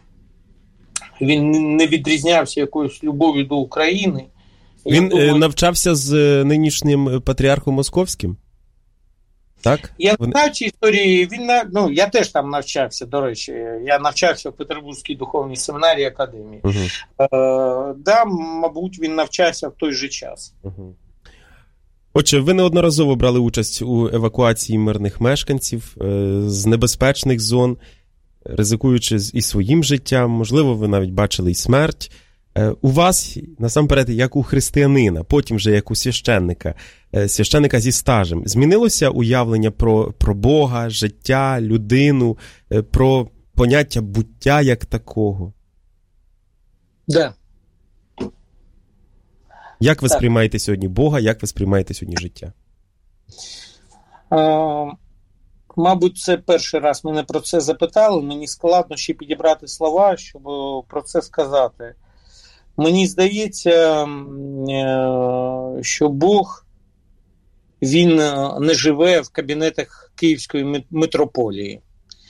він не відрізнявся якоюсь любов'ю до України. Він думаю, навчався з нинішнім патріархом Московським? Так? Я Вони... знаю ці історії, він, ну, я теж там навчався, до речі, я навчався в Петербурзькій духовній семінарії академії. Угу. Е, да, мабуть, він навчався в той же час. Угу. Отже, ви неодноразово брали участь у евакуації мирних мешканців е, з небезпечних зон, ризикуючи і своїм життям, можливо, ви навіть бачили і смерть. Е, у вас, насамперед, як у християнина, потім вже як у священника, е, священника зі стажем, змінилося уявлення про, про Бога, життя, людину, е, про поняття буття як такого? Да. Як ви так. сприймаєте сьогодні Бога, як ви сприймаєте сьогодні життя? Е, мабуть, це перший раз мене про це запитали. Мені складно ще підібрати слова, щоб про це сказати. Мені здається, е, що Бог, він не живе в кабінетах Київської митрополії.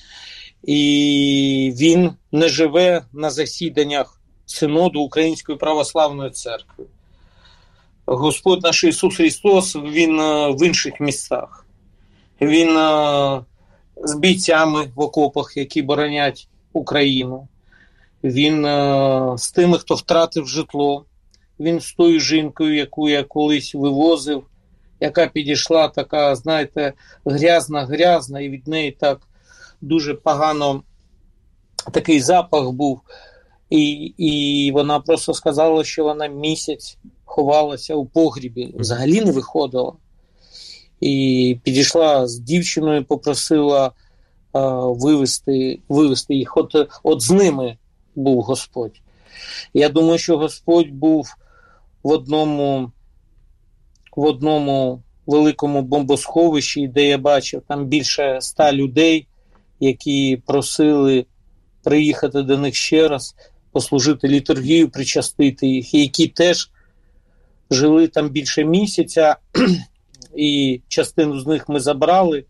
І він не живе на засіданнях Синоду Української Православної Церкви. Господь наш Ісус Христос, Він в інших містах. Він з бійцями в окопах, які боронять Україну. Він з тими, хто втратив житло. Він з тою жінкою, яку я колись вивозив, яка підійшла така, знаєте, грязна-грязна, і від неї так дуже погано такий запах був. І, і вона просто сказала, що вона місяць ховалася у погрібі, взагалі не виходила. І підійшла з дівчиною, попросила а, вивести, вивести їх. От, от з ними був Господь. Я думаю, що Господь був в одному, в одному великому бомбосховищі, де я бачив там більше ста людей, які просили приїхати до них ще раз, послужити літургію, причастити їх, і які теж жили там більше місяця, і частину з них ми забрали.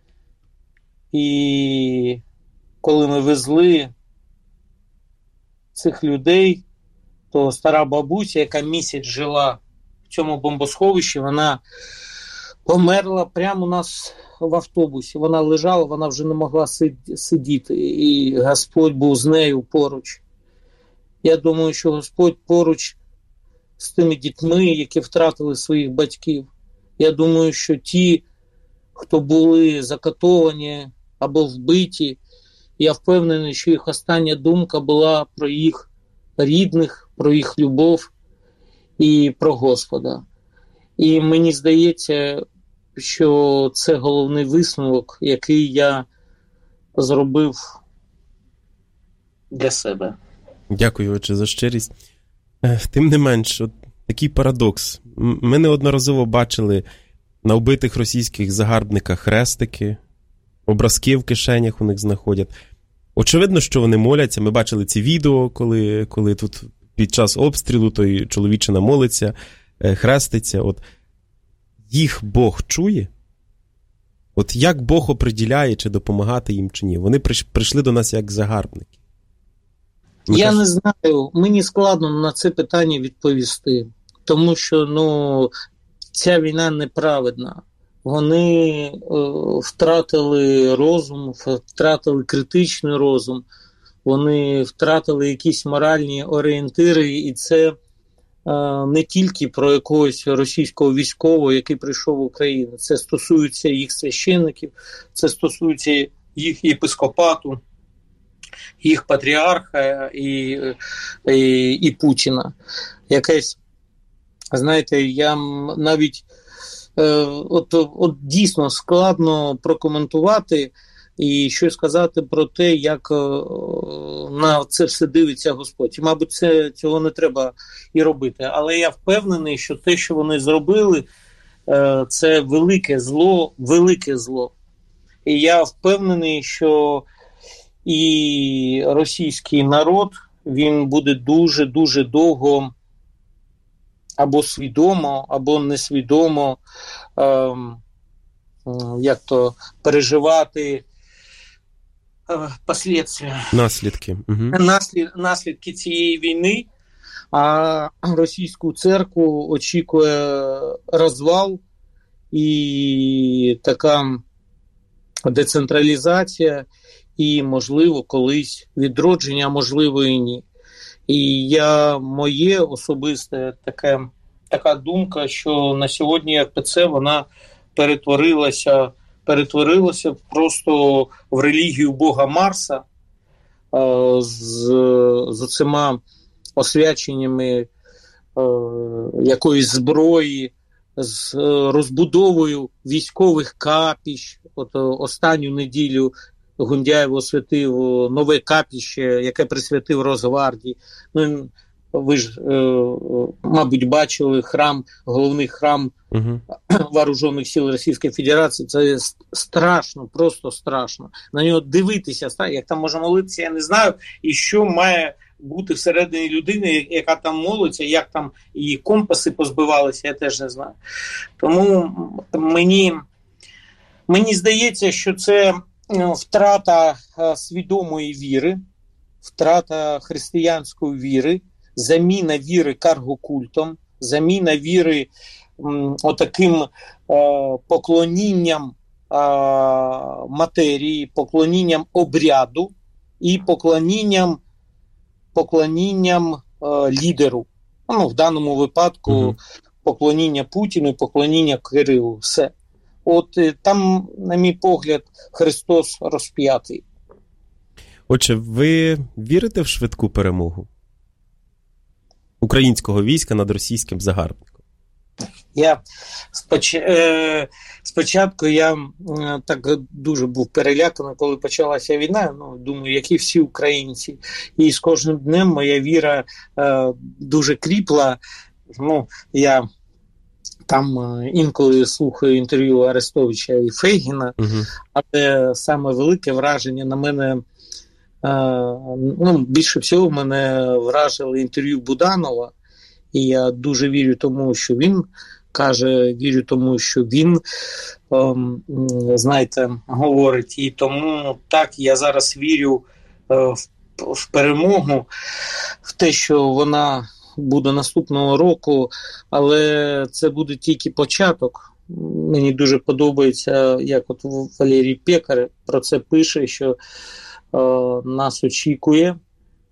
І коли ми везли цих людей, то стара бабуся, яка місяць жила в цьому бомбосховищі, вона померла прямо у нас в автобусі. Вона лежала, вона вже не могла сидіти, і Господь був з нею поруч. Я думаю, що Господь поруч з тими дітьми, які втратили своїх батьків. Я думаю, що ті, хто були закатовані або вбиті, я впевнений, що їх остання думка була про їх рідних, про їх любов і про Господа. І мені здається, що це головний висновок, який я зробив для себе. Дякую, отче, за щирість. Тим не менш, от такий парадокс. Ми неодноразово бачили на вбитих російських загарбниках хрестики, образки в кишенях у них знаходять. Очевидно, що вони моляться. Ми бачили ці відео, коли, коли тут під час обстрілу той чоловічина молиться, хреститься. От їх Бог чує? От як Бог оприділяє, чи допомагати їм, чи ні? Вони прийшли до нас як загарбники. Ми Я кажемо... не знаю, мені складно на це питання відповісти, тому що, ну, ця війна неправедна. Вони е, втратили розум, втратили критичний розум, вони втратили якісь моральні орієнтири, і це е, не тільки про якогось російського військового, який прийшов в Україну. Це стосується їх священників, це стосується їх єпископату, їх патріарха і, і, і Путіна. Якесь, знаєте, я навіть е, от, от дійсно складно прокоментувати і щось сказати про те, як е, на це все дивиться Господь. І, мабуть, це, цього не треба і робити. Але я впевнений, що те, що вони зробили, е, це велике зло, велике зло. І я впевнений, що і російський народ, він буде дуже-дуже довго або свідомо, або несвідомо е, як то, переживати е, послідствия. Наслідки. Угу. Наслід, наслідки цієї війни, а російську церкву очікує розвал і така децентралізація, і, можливо, колись відродження, а можливо і ні. І я, моє особисте таке, така думка, що на сьогодні РПЦ вона перетворилася, перетворилася просто в релігію Бога Марса з, з оцима освяченнями е, якоїсь зброї, з розбудовою військових капіщ. От останню неділю Гундяєв освятив нове капіще, яке присвятив Росгвардії. Ну, ви ж, е, мабуть, бачили храм, головний храм uh-huh. Вооружених сил Російської Федерації. Це страшно, просто страшно. На нього дивитися, як там може молитися, я не знаю. І що має бути всередині людини, яка там молиться, як там її компаси позбивалися, я теж не знаю. Тому мені, мені здається, що це втрата свідомої віри, втрата християнської віри, заміна віри каргокультом, заміна віри м, отаким е, поклонінням е, матерії, поклонінням обряду і поклонінням, поклонінням е, лідеру. Ну, в даному випадку mm-hmm. поклоніння Путіну і поклоніння Кирилу. Все. От там, на мій погляд, Христос розп'ятий. Отже, ви вірите в швидку перемогу українського війська над російським загарбником? Я споч... е... спочатку я е... так дуже був переляканий, коли почалася війна. Ну, думаю, як і всі українці. І з кожним днем моя віра е... дуже кріпла. Ну, я там інколи слухаю інтерв'ю Арестовича і Фейгіна, uh-huh. але саме велике враження на мене, е, ну, більше всього мене вражили інтерв'ю Буданова, і я дуже вірю тому, що він каже, вірю тому, що він, е, знаєте, говорить, і тому так, я зараз вірю е, в, в перемогу, в те, що вона буде наступного року, але це буде тільки початок. Мені дуже подобається, як от Валерій Пекар про це пише, що е, нас очікує, е,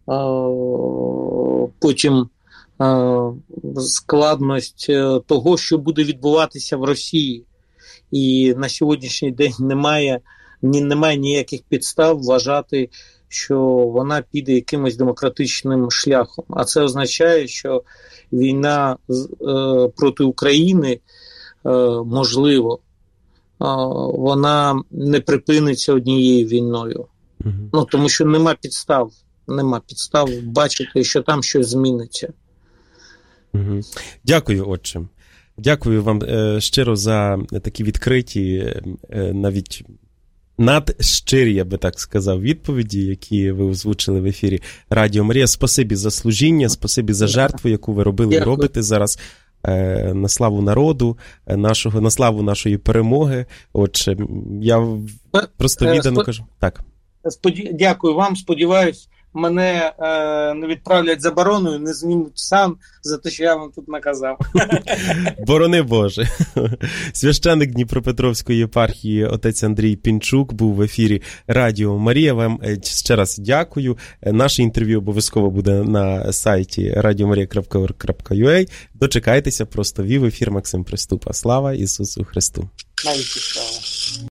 потім е, складність того, що буде відбуватися в Росії. І на сьогоднішній день немає, ні, немає ніяких підстав вважати, що вона піде якимось демократичним шляхом. А це означає, що війна е, проти України, е, можливо, е, вона не припиниться однією війною. Угу. Ну, тому що нема підстав, нема підстав бачити, що там щось зміниться. Угу. Дякую, отче. Дякую вам е, щиро за такі відкриті, е, навіть надщирі, я би так сказав, відповіді, які ви озвучили в ефірі Радіо Марія. Спасибі за служіння, спасибі за жертву, яку ви робили і робите зараз. на славу народу, нашого, на славу нашої перемоги. Отже, я просто віддано кажу. Так. Дякую вам, сподіваюсь, мене е, не відправлять забороною, не знімуть сам за те, що я вам тут наказав. Борони Боже. Священник Дніпропетровської єпархії отець Андрій Пінчук був в ефірі Радіо Марія. Вам ще раз дякую. Наше інтерв'ю обов'язково буде на сайті радіомарія крапка орг крапка ю а. Дочекайтеся, просто вів ефір Максим Приступа. Слава Ісусу Христу! Навіть слава.